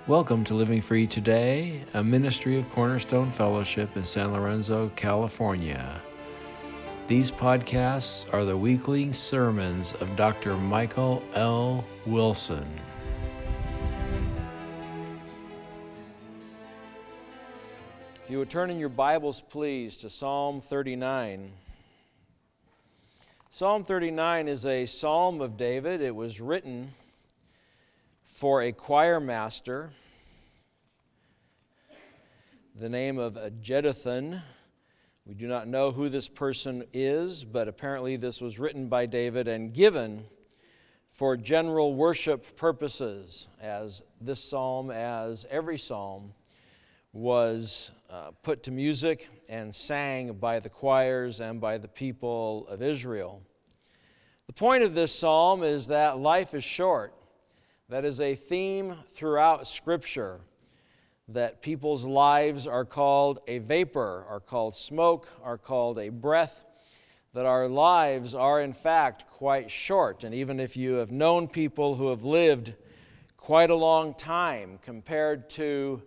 Welcome to Living Free Today, a ministry of Cornerstone Fellowship in San Lorenzo, California. These podcasts are the weekly sermons of Dr. Michael L. Wilson. If you would turn in your Bibles, please, to Psalm 39. Psalm 39 is a psalm of David. It was written for a choir master, the name of Jeduthun. We do not know who this person is, but apparently this was written by David and given for general worship purposes, as this psalm, as every psalm, was put to music and sang by the choirs and by the people of Israel. The point of this psalm is that life is short. That is a theme throughout Scripture, that people's lives are called a vapor, are called smoke, are called a breath, that our lives are in fact quite short. And even if you have known people who have lived quite a long time, compared to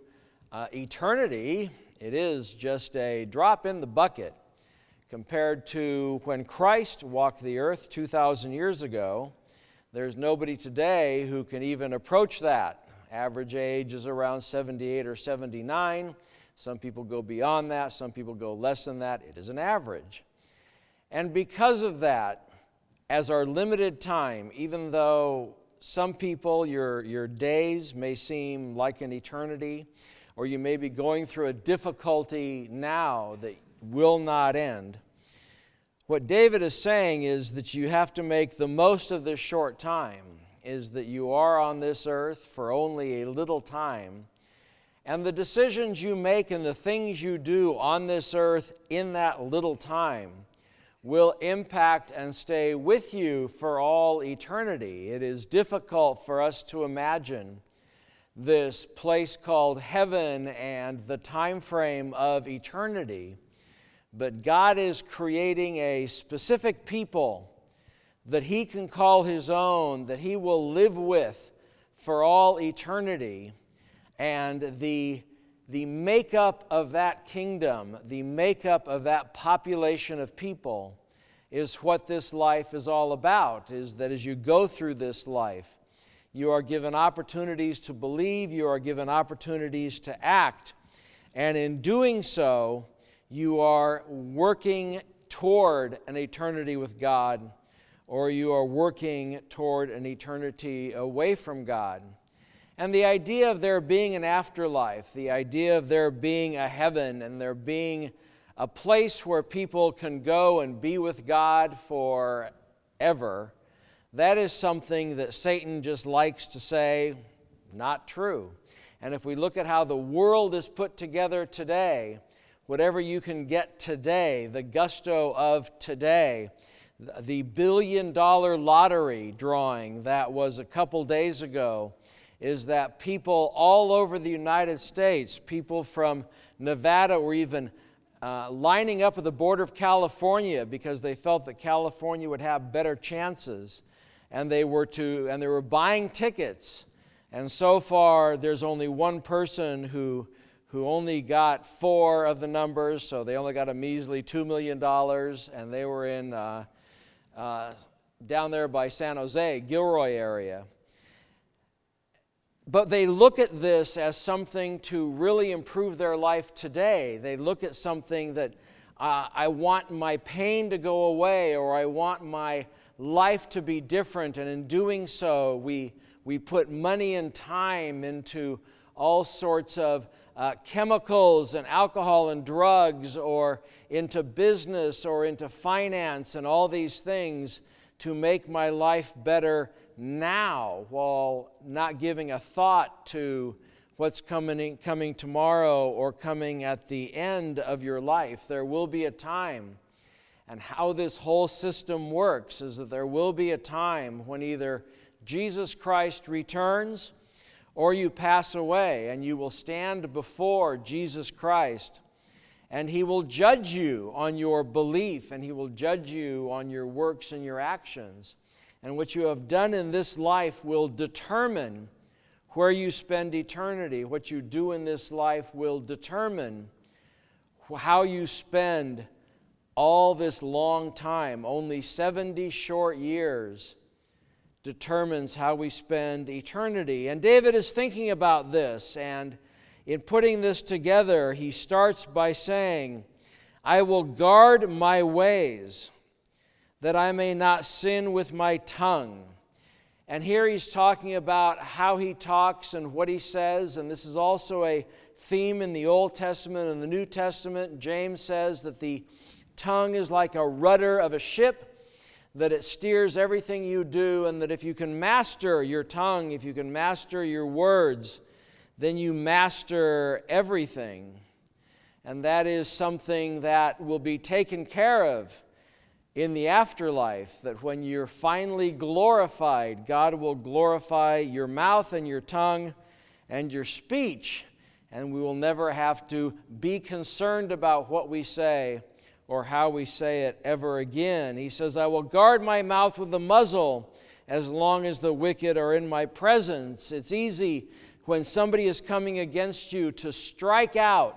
eternity, it is just a drop in the bucket. Compared to when Christ walked the earth 2,000 years ago, there's nobody today who can even approach that. Average age is around 78 or 79. Some people go beyond that. Some people go less than that. It is an average. And because of that, as our limited time, even though some people, your days may seem like an eternity, or you may be going through a difficulty now that will not end, what David is saying is that you have to make the most of this short time, is that you are on this earth for only a little time, and the decisions you make and the things you do on this earth in that little time will impact and stay with you for all eternity. It is difficult for us to imagine this place called heaven and the time frame of eternity. But God is creating a specific people that He can call His own, that He will live with for all eternity. And the makeup of that kingdom, the makeup of that population of people is what this life is all about, is that as you go through this life, you are given opportunities to believe, you are given opportunities to act, and in doing so, you are working toward an eternity with God, or you are working toward an eternity away from God. And the idea of there being an afterlife, the idea of there being a heaven and there being a place where people can go and be with God forever, that is something that Satan just likes to say, not true. And if we look at how the world is put together today, whatever you can get today, the gusto of today, the billion-dollar lottery drawing that was a couple days ago, is that people all over the United States, people from Nevada were even lining up at the border of California because they felt that California would have better chances, and they were buying tickets. And so far, there's only one person who only got 4 of the numbers, so they only got a measly $2 million, and they were in down there by San Jose, Gilroy area. But they look at this as something to really improve their life today. They look at something that I want my pain to go away, or I want my life to be different, and in doing so, we put money and time into all sorts of chemicals and alcohol and drugs, or into business or into finance and all these things to make my life better now, while not giving a thought to what's coming tomorrow or coming at the end of your life. There will be a time, and how this whole system works is that there will be a time when either Jesus Christ returns or you pass away, and you will stand before Jesus Christ, and He will judge you on your belief, and He will judge you on your works and your actions. And what you have done in this life will determine where you spend eternity. What you do in this life will determine how you spend all this long time. Only 70 short years determines how we spend eternity. And David is thinking about this, and in putting this together, he starts by saying, I will guard my ways, that I may not sin with my tongue. And here he's talking about how he talks and what he says, and this is also a theme in the Old Testament and the New Testament. James says that the tongue is like a rudder of a ship, that it steers everything you do, and that if you can master your tongue, if you can master your words, then you master everything. And that is something that will be taken care of in the afterlife, that when you're finally glorified, God will glorify your mouth and your tongue and your speech, and we will never have to be concerned about what we say or how we say it ever again. He says, I will guard my mouth with a muzzle as long as the wicked are in my presence. It's easy when somebody is coming against you to strike out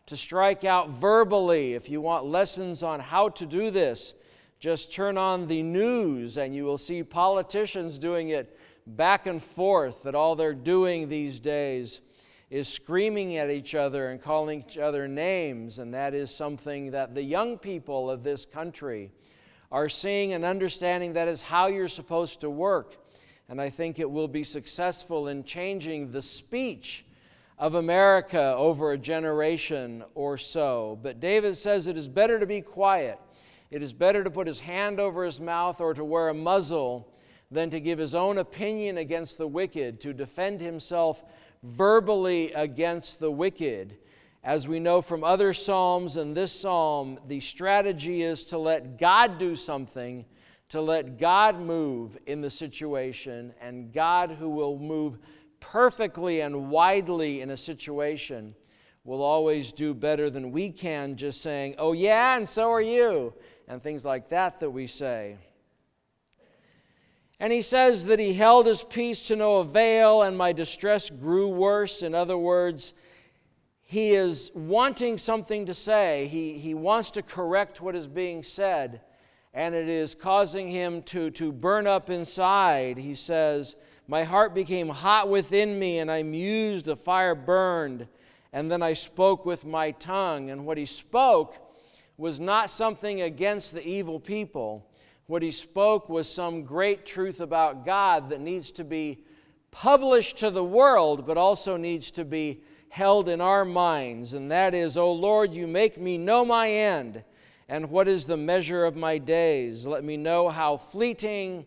verbally. If you want lessons on how to do this, just turn on the news and you will see politicians doing it back and forth, that all they're doing these days is screaming at each other and calling each other names, and that is something that the young people of this country are seeing and understanding that is how you're supposed to work. And I think it will be successful in changing the speech of America over a generation or so. But David says it is better to be quiet. It is better to put his hand over his mouth or to wear a muzzle than to give his own opinion against the wicked, to defend himself verbally against the wicked. As we know from other psalms and this psalm, the strategy is to let God do something, to let God move in the situation, and God, who will move perfectly and widely in a situation, will always do better than we can just saying, oh yeah, and so are you, and things like that we say. And he says that he held his peace to no avail, and my distress grew worse. In other words, he is wanting something to say. He wants to correct what is being said, and it is causing him to burn up inside. He says, my heart became hot within me, and I mused, the fire burned, and then I spoke with my tongue. And what he spoke was not something against the evil people. What he spoke was some great truth about God that needs to be published to the world, but also needs to be held in our minds. And that is, O Lord, you make me know my end, and what is the measure of my days. Let me know how fleeting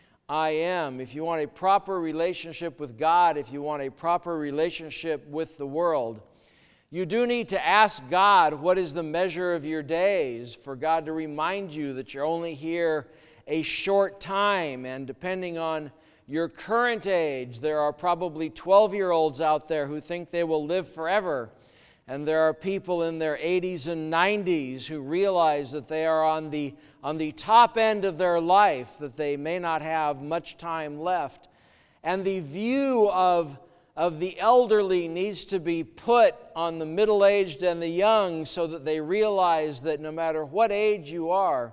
I am. If you want a proper relationship with God, if you want a proper relationship with the world, you do need to ask God, what is the measure of your days, for God to remind you that you're only here a short time. And depending on your current age, there are probably 12-year-olds out there who think they will live forever. And there are people in their 80s and 90s who realize that they are on the top end of their life, that they may not have much time left. And the view of the elderly needs to be put on the middle-aged and the young, so that they realize that no matter what age you are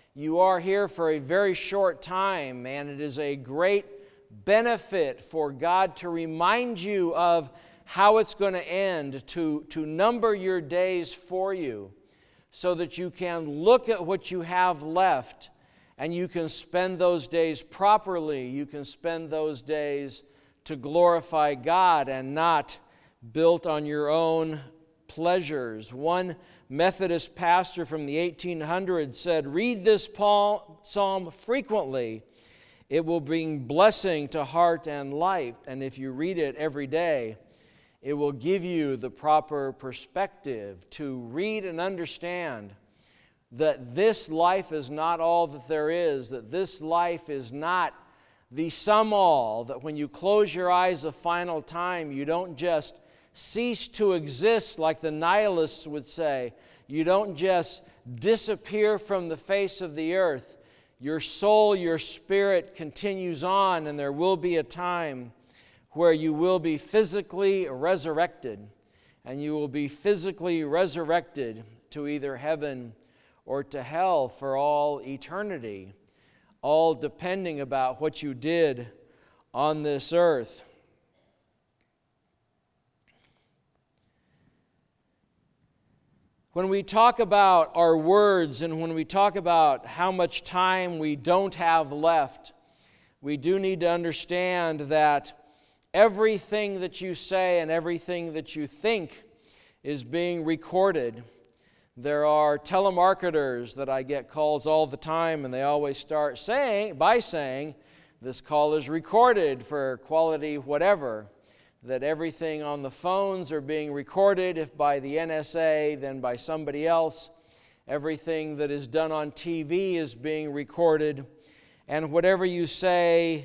here for a very short time, and it is a great benefit for God to remind you of how it's going to end, to number your days for you, so that you can look at what you have left and you can spend those days properly. You can spend those days to glorify God and not built on your own pleasures. One Methodist pastor from the 1800s said, read this psalm frequently. It will bring blessing to heart and life. And if you read it every day, it will give you the proper perspective to read and understand that this life is not all that there is, that this life is not the sum all, that when you close your eyes a final time, you don't just cease to exist like the nihilists would say. You don't just disappear from the face of the earth. Your soul, your spirit continues on, and there will be a time where you will be physically resurrected, and you will be physically resurrected to either heaven or to hell for all eternity, all depending about what you did on this earth. When we talk about our words and when we talk about how much time we don't have left, we do need to understand that everything that you say and everything that you think is being recorded. There are telemarketers that I get calls all the time, and they always start by saying, this call is recorded for quality whatever, that everything on the phones are being recorded, if by the NSA, then by somebody else. Everything that is done on TV is being recorded, and whatever you say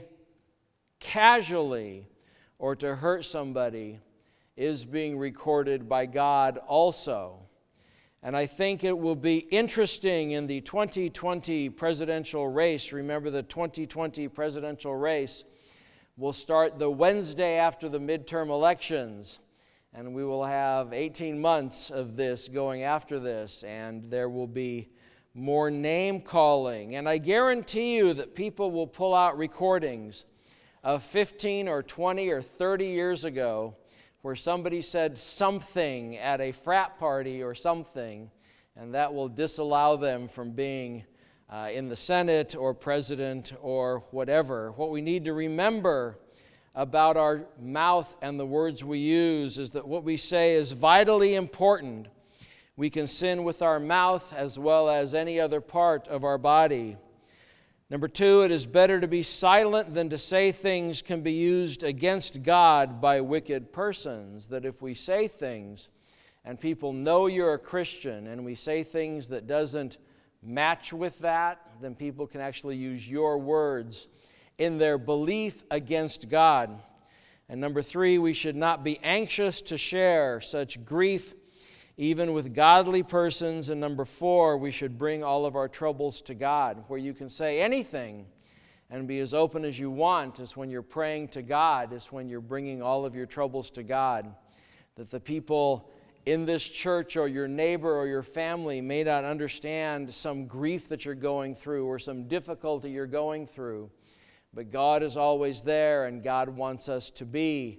casually or to hurt somebody is being recorded by God also. And I think it will be interesting in the 2020 presidential race. Remember, the 2020 presidential race will start the Wednesday after the midterm elections, and we will have 18 months of this going after this, and there will be more name calling. And I guarantee you that people will pull out recordings of 15 or 20 or 30 years ago where somebody said something at a frat party or something, and that will disallow them from being in the Senate or president or whatever. What we need to remember about our mouth and the words we use is that what we say is vitally important. We can sin with our mouth as well as any other part of our body. Number 2, it is better to be silent than to say things can be used against God by wicked persons. That if we say things and people know you're a Christian and we say things that doesn't match with that, then people can actually use your words in their belief against God. And number 3, we should not be anxious to share such grief even with godly persons. And number 4, we should bring all of our troubles to God. Where you can say anything and be as open as you want is when you're praying to God, is when you're bringing all of your troubles to God. That the people in this church or your neighbor or your family may not understand some grief that you're going through or some difficulty you're going through. But God is always there, and God wants us to be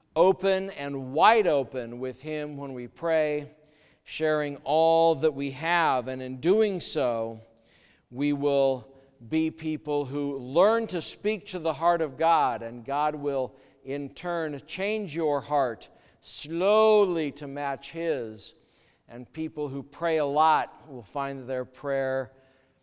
open and wide open with Him when we pray, sharing all that we have. And in doing so, we will be people who learn to speak to the heart of God, and God will in turn change your heart slowly to match His. And people who pray a lot will find that their prayer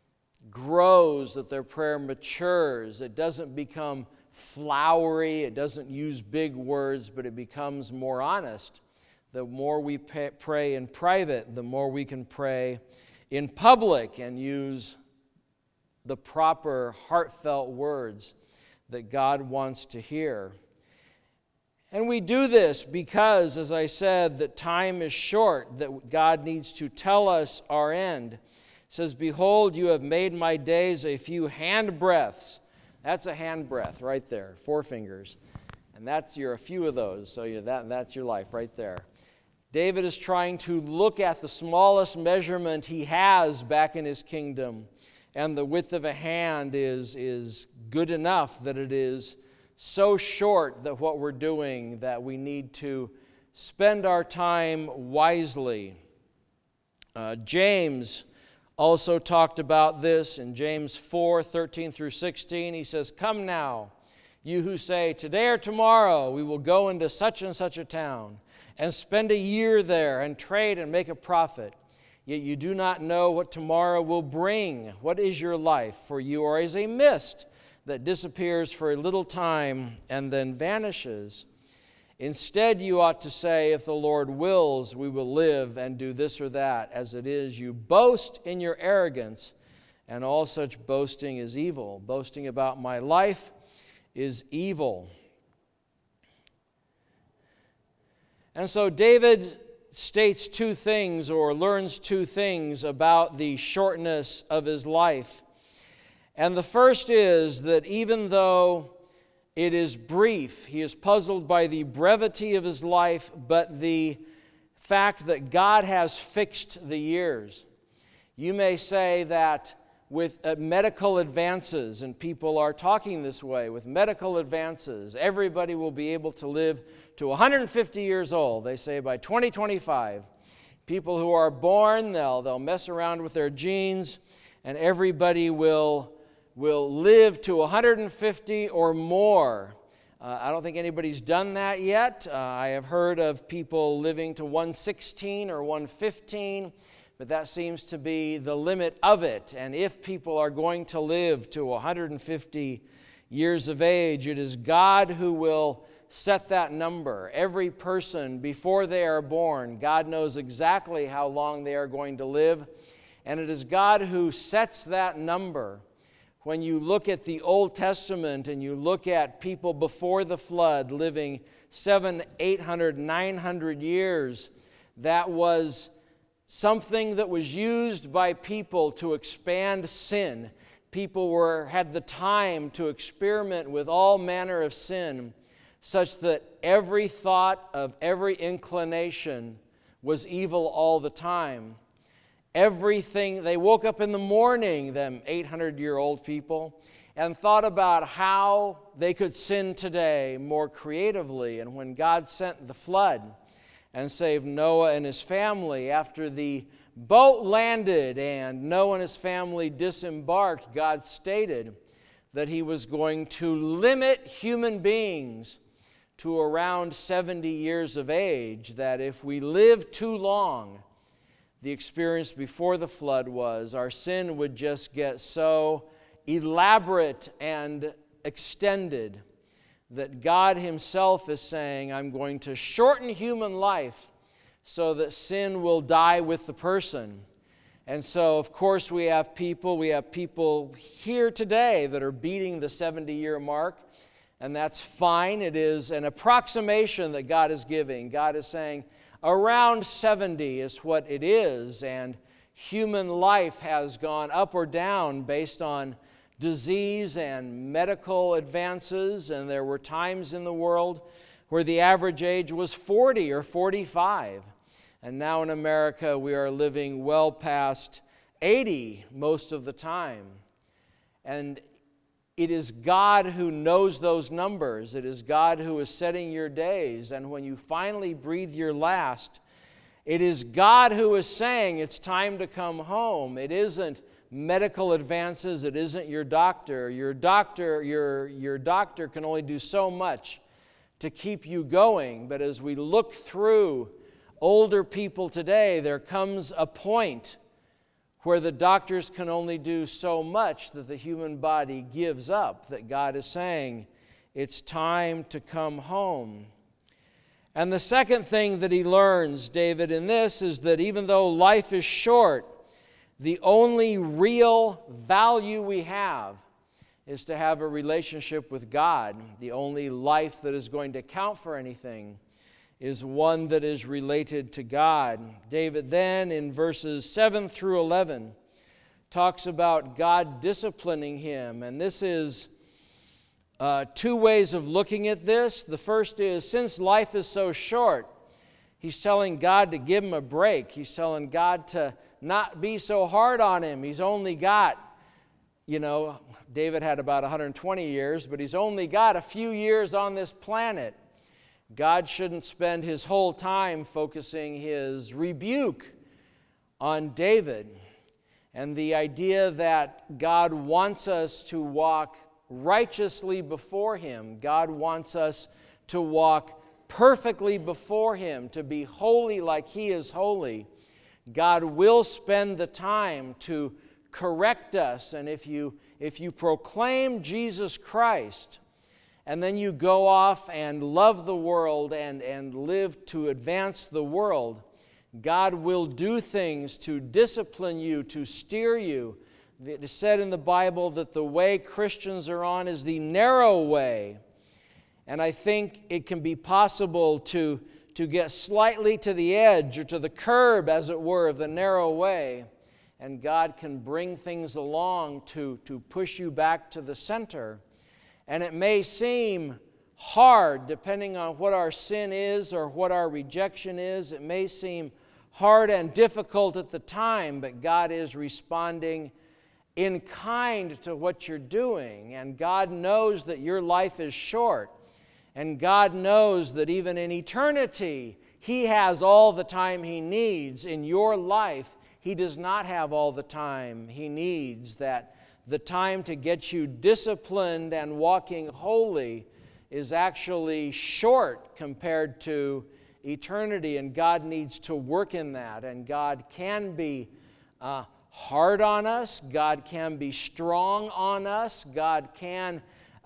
grows, that their prayer matures. It doesn't become flowery, it doesn't use big words, but it becomes more honest. The more we pray in private, the more we can pray in public and use the proper heartfelt words that God wants to hear. And we do this because, as I said, that time is short, that God needs to tell us our end. It says, "Behold, you have made my days a few handbreadths." That's a handbreadth right there, 4 fingers. And you're a few of those, so that's your life right there. David is trying to look at the smallest measurement he has back in his kingdom, and the width of a hand is good enough that it is so short that what we're doing, that we need to spend our time wisely. James also talked about this in James 4:13 through 16. He says, "Come now, you who say, today or tomorrow we will go into such and such a town and spend a year there and trade and make a profit. Yet you do not know what tomorrow will bring. What is your life? For you are as a mist that disappears for a little time and then vanishes. Instead, you ought to say, if the Lord wills, we will live and do this or that. As it is, you boast in your arrogance, and all such boasting is evil." Boasting about my life is evil. And so David states 2 things, or learns 2 things about the shortness of his life. And the first is that even though It is brief. He is puzzled by the brevity of his life, but the fact that God has fixed the years. You may say that with medical advances, and people are talking this way, with medical advances, everybody will be able to live to 150 years old. They say by 2025, people who are born, they'll mess around with their genes, and everybody will live to 150 or more. I don't think anybody's done that yet. I have heard of people living to 116 or 115, but that seems to be the limit of it. And if people are going to live to 150 years of age, it is God who will set that number. Every person, before they are born, God knows exactly how long they are going to live, and it is God who sets that number. When you look at the Old Testament and you look at people before the flood living 700, 800, 900 years, that was something that was used by people to expand sin. People had the time to experiment with all manner of sin, such that every thought of every inclination was evil all the time. Everything, they woke up in the morning, them 800-year-old people, and thought about how they could sin today more creatively. And when God sent the flood and saved Noah and his family, after the boat landed and Noah and his family disembarked, God stated that he was going to limit human beings to around 70 years of age, that if we live too long, the experience before the flood was our sin would just get so elaborate and extended that God himself is saying, I'm going to shorten human life so that sin will die with the person. And so, of course, we have people here today that are beating the 70-year mark, and that's fine. It is an approximation that God is giving. God is saying, around 70 is what it is, and human life has gone up or down based on disease and medical advances, and there were times in the world where the average age was 40 or 45. And now in America, we are living well past 80 most of the time. And it is God who knows those numbers. It is God who is setting your days. And when you finally breathe your last, it is God who is saying it's time to come home. It isn't medical advances. It isn't your doctor. Your doctor can only do so much to keep you going. But as we look through older people today, there comes a point where the doctors can only do so much that the human body gives up, that God is saying, it's time to come home. And the second thing that he learns, David, in this is that even though life is short, the only real value we have is to have a relationship with God. The only life that is going to count for anything is one that is related to God. David then, in verses 7 through 11, talks about God disciplining him. And this is two ways of looking at this. The first is, since life is so short, he's telling God to give him a break. He's telling God to not be so hard on him. He's only got, David had about 120 years, but he's only got a few years on this planet. God shouldn't spend his whole time focusing his rebuke on David. And the idea that God wants us to walk righteously before him. God wants us to walk perfectly before him, to be holy like he is holy. God will spend the time to correct us. And if you proclaim Jesus Christ, and then you go off and love the world and live to advance the world, God will do things to discipline you, to steer you. It is said in the Bible that the way Christians are on is the narrow way. And I think it can be possible to get slightly to the edge or to the curb, as it were, of the narrow way. And God can bring things along to push you back to the center. And it may seem hard, depending on what our sin is or what our rejection is. It may seem hard and difficult at the time, but God is responding in kind to what you're doing. And God knows that your life is short. And God knows that even in eternity, He has all the time He needs. In your life, He does not have all the time He needs. That the time to get you disciplined and walking holy is actually short compared to eternity, and God needs to work in that. And God can be hard on us. God can be strong on us. God can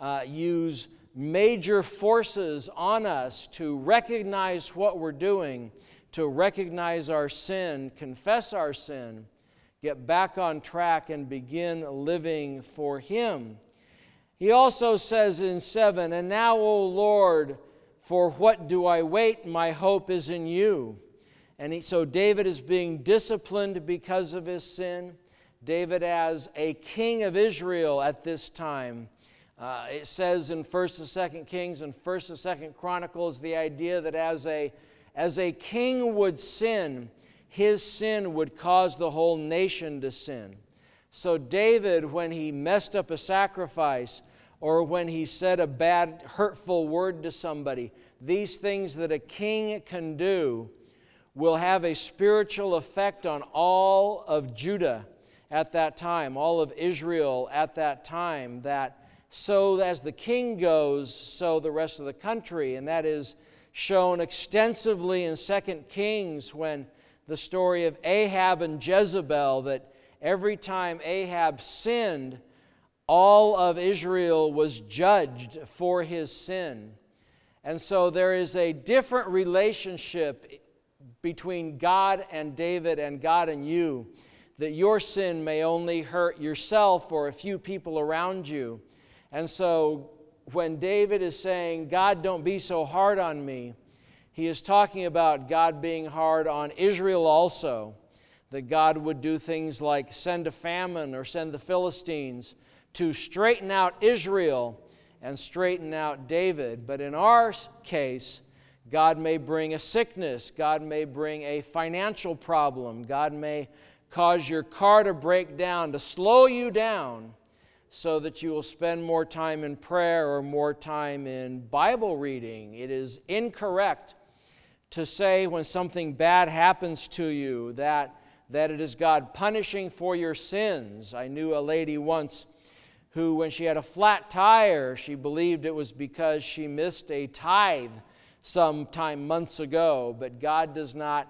use major forces on us to recognize what we're doing, to recognize our sin, confess our sin, get back on track, and begin living for Him. He also says in 7, "And now, O Lord, for what do I wait? My hope is in You." And so David is being disciplined because of his sin. David, as a king of Israel at this time, it says in 1st and 2nd Kings and 1st and 2nd Chronicles, the idea that as a king would sin, his sin would cause the whole nation to sin. So David, when he messed up a sacrifice, or when he said a bad, hurtful word to somebody, these things that a king can do will have a spiritual effect on all of Judah at that time, all of Israel at that time, that so as the king goes, so the rest of the country. And that is shown extensively in 2 Kings when the story of Ahab and Jezebel, that every time Ahab sinned, all of Israel was judged for his sin. And so there is a different relationship between God and David and God and you, that your sin may only hurt yourself or a few people around you. And so when David is saying, "God, don't be so hard on me," he is talking about God being hard on Israel also, that God would do things like send a famine or send the Philistines to straighten out Israel and straighten out David. But in our case, God may bring a sickness. God may bring a financial problem. God may cause your car to break down, to slow you down, so that you will spend more time in prayer or more time in Bible reading. It is incorrect to say when something bad happens to you that it is God punishing for your sins. I knew a lady once who, when she had a flat tire, she believed it was because she missed a tithe sometime months ago, but God does not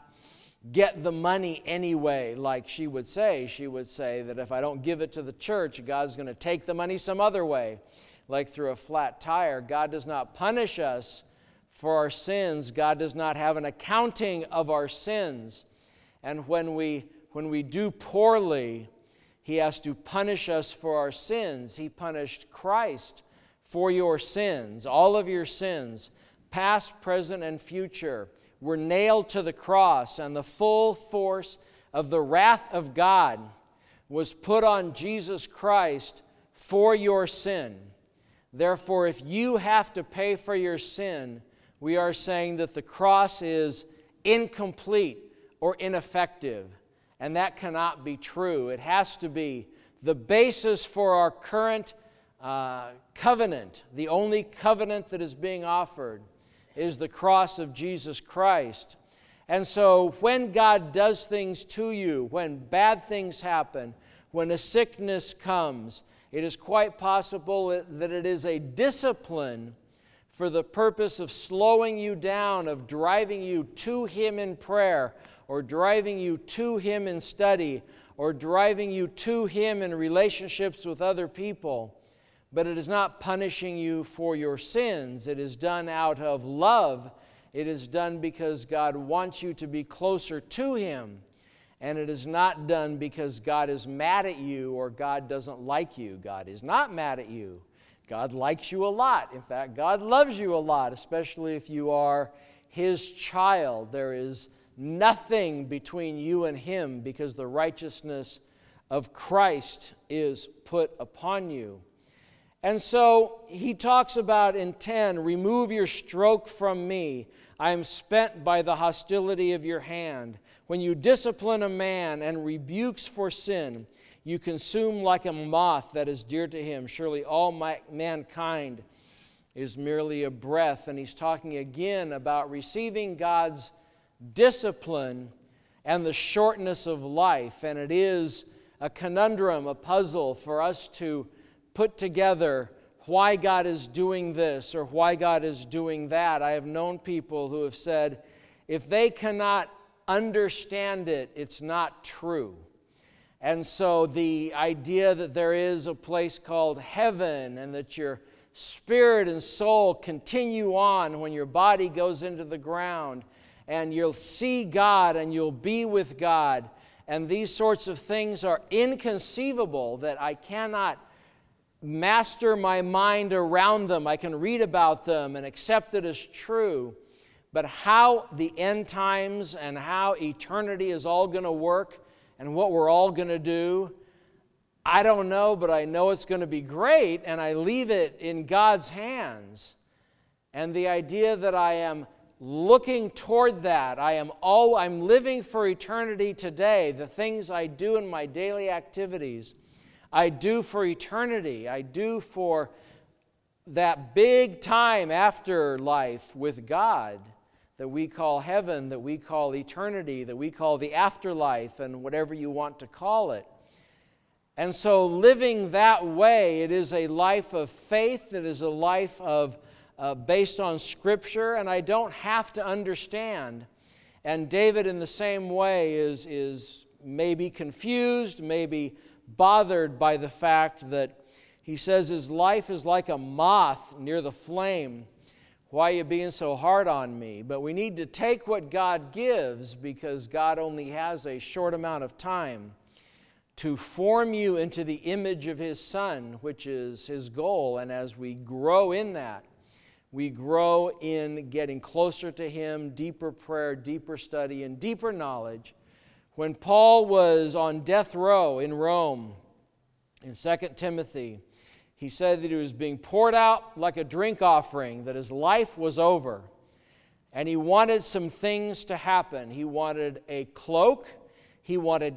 get the money anyway, like she would say. She would say that if I don't give it to the church, God's going to take the money some other way, like through a flat tire. God does not punish us for our sins. God does not have an accounting of our sins. And when we do poorly, He has to punish us for our sins. He punished Christ for your sins, all of your sins, past, present, and future, were nailed to the cross, and the full force of the wrath of God was put on Jesus Christ for your sin. Therefore, if you have to pay for your sin, we are saying that the cross is incomplete or ineffective, and that cannot be true. It has to be the basis for our current covenant. The only covenant that is being offered is the cross of Jesus Christ. And so when God does things to you, when bad things happen, when a sickness comes, it is quite possible that it is a discipline for the purpose of slowing you down, of driving you to Him in prayer, or driving you to Him in study, or driving you to Him in relationships with other people. But it is not punishing you for your sins. It is done out of love. It is done because God wants you to be closer to Him. And it is not done because God is mad at you or God doesn't like you. God is not mad at you. God likes you a lot. In fact, God loves you a lot, especially if you are His child. There is nothing between you and Him because the righteousness of Christ is put upon you. And so he talks about in 10, remove your stroke from me. I am spent by the hostility of your hand. When you discipline a man and rebukes for sin, you consume like a moth that is dear to him. Surely all mankind is merely a breath. And he's talking again about receiving God's discipline and the shortness of life. And it is a conundrum, a puzzle for us to put together why God is doing this or why God is doing that. I have known people who have said, if they cannot understand it, it's not true. And so the idea that there is a place called heaven and that your spirit and soul continue on when your body goes into the ground, and you'll see God and you'll be with God, and these sorts of things are inconceivable, that I cannot master my mind around them. I can read about them and accept it as true. But how the end times and how eternity is all going to work and what we're all going to do, I don't know, but I know it's going to be great, and I leave it in God's hands. And the idea that I am looking toward that, I'm living for eternity today. The things I do in my daily activities, I do for eternity. I do for that big time after life with God that we call heaven, that we call eternity, that we call the afterlife, and whatever you want to call it. And so living that way, it is a life of faith. It is a life of based on Scripture, and I don't have to understand. And David, in the same way, is maybe confused, maybe bothered by the fact that he says his life is like a moth near the flame. Why are you being so hard on me? But we need to take what God gives, because God only has a short amount of time to form you into the image of His Son, which is His goal. And as we grow in that, we grow in getting closer to Him, deeper prayer, deeper study, and deeper knowledge. When Paul was on death row in Rome, in 2 Timothy, he said that he was being poured out like a drink offering, that his life was over. And he wanted some things to happen. He wanted a cloak. He wanted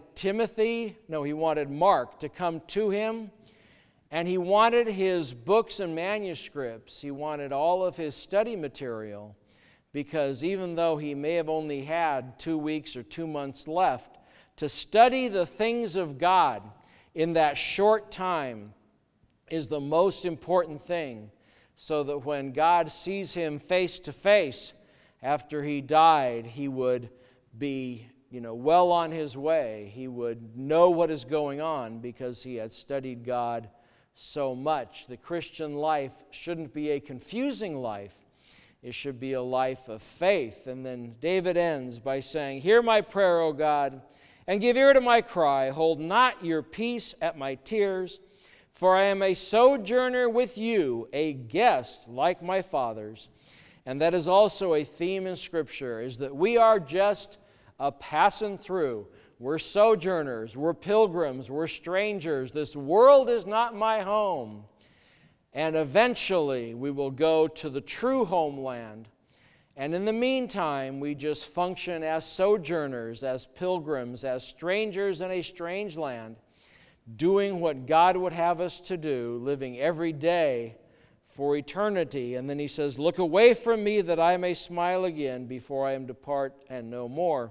Mark to come to him. And he wanted his books and manuscripts. He wanted all of his study material, because even though he may have only had 2 weeks or 2 months left to study the things of God in that short time is the most important thing, so that when God sees him face to face after he died, he would be well on his way. He would know what is going on because he had studied God so much. The Christian life shouldn't be a confusing life. It should be a life of faith. And then David ends by saying, hear my prayer, O God, and give ear to my cry. Hold not your peace at my tears, for I am a sojourner with you, a guest like my fathers. And that is also a theme in Scripture, is that we are just a passing through. We're sojourners, we're pilgrims, we're strangers. This world is not my home. And eventually we will go to the true homeland. And in the meantime, we just function as sojourners, as pilgrims, as strangers in a strange land, doing what God would have us to do, living every day for eternity. And then he says, look away from me that I may smile again before I am depart and no more.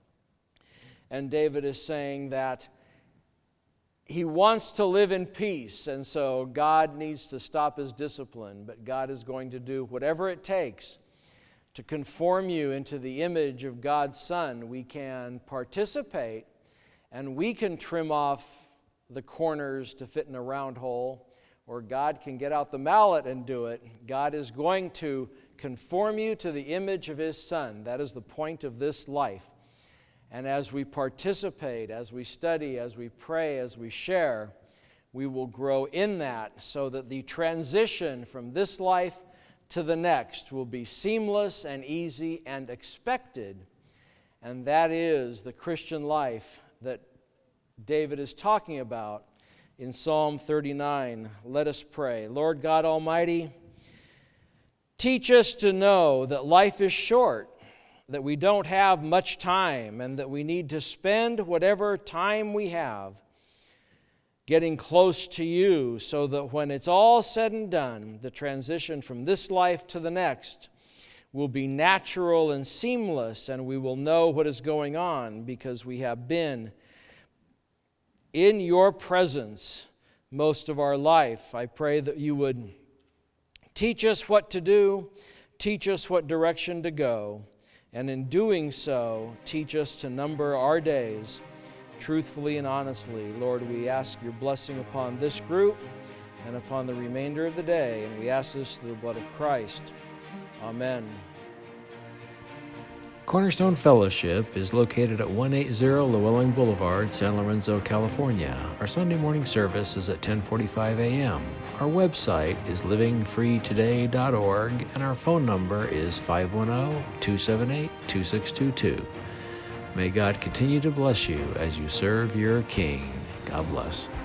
And David is saying that he wants to live in peace, and so God needs to stop his discipline, but God is going to do whatever it takes to conform you into the image of God's Son. We can participate, and we can trim off the corners to fit in a round hole, or God can get out the mallet and do it. God is going to conform you to the image of His Son. That is the point of this life. And as we participate, as we study, as we pray, as we share, we will grow in that, so that the transition from this life to the next will be seamless and easy and expected. And that is the Christian life that David is talking about in Psalm 39. Let us pray. Lord God Almighty, teach us to know that life is short, that we don't have much time, and that we need to spend whatever time we have getting close to you, so that when it's all said and done, the transition from this life to the next will be natural and seamless, and we will know what is going on because we have been in your presence most of our life. I pray that you would teach us what to do, teach us what direction to go, and in doing so, teach us to number our days truthfully and honestly. Lord, we ask your blessing upon this group and upon the remainder of the day, and we ask this through the blood of Christ. Amen. Cornerstone Fellowship is located at 180 Llewellyn Boulevard, San Lorenzo, California. Our Sunday morning service is at 10:45 a.m. Our website is livingfreetoday.org, and our phone number is 510-278-2622. May God continue to bless you as you serve your King. God bless.